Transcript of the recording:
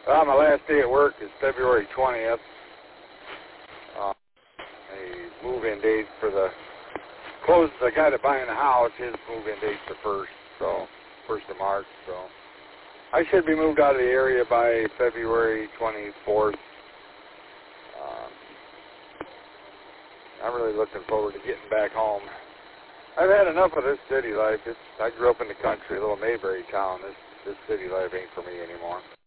Well, my last day at work is February 20th. The move-in date for the guy that buying the house, his move-in date's the 1st of March. So I should be moved out of the area by February 24th. I'm really looking forward to getting back home. I've had enough of this city life. I grew up in the country, a little Mayberry town. This city life ain't for me anymore.